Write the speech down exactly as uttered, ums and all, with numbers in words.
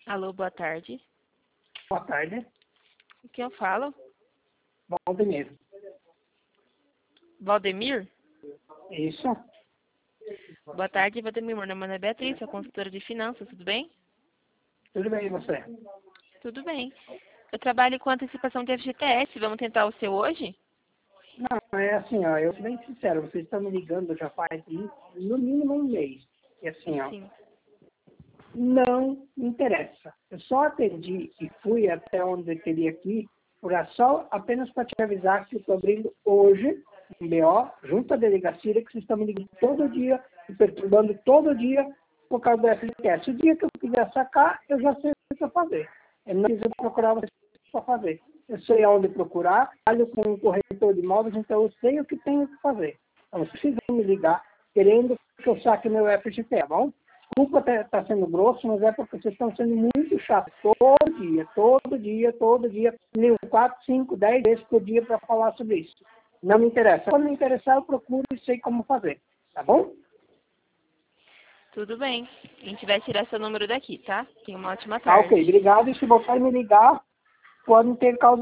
Alô, boa tarde. Boa tarde. O que eu falo? Valdemir. Valdemir? Isso? Boa tarde, Valdemir. Meu nome é Beatriz, sou consultora de finanças, tudo bem? Tudo bem, e você? Tudo bem. Eu trabalho com antecipação de F G T S. Vamos tentar o seu hoje? Não, é assim, ó, eu sou bem sincero, vocês estão me ligando já faz no mínimo um mês. E assim, ó, Sim. não me interessa. Eu só atendi e fui até onde eu queria aqui, por só apenas para te avisar que eu estou abrindo hoje um B O junto à delegacia, que vocês estão me ligando todo dia, me perturbando todo dia por causa do F G T S. O dia que eu quiser sacar, eu já sei o que eu fazer. Eu não preciso procurar vocês para fazer. Eu sei aonde procurar, trabalho com um corretor de imóveis, então eu sei o que tenho que fazer. Então, vocês precisam me ligar querendo que eu saque meu F G T, tá bom? Desculpa estar tá sendo grosso, mas é porque vocês estão sendo muito chatos. Todo dia, todo dia, todo dia. Ligo quatro, cinco, dez vezes por dia para falar sobre isso. Não me interessa. Quando me interessar, eu procuro e sei como fazer. Tá bom? Tudo bem. A gente vai tirar seu número daqui, tá? Tenha uma ótima Tá, tarde. ok. Obrigado. E se voltar a me ligar, pode ter causa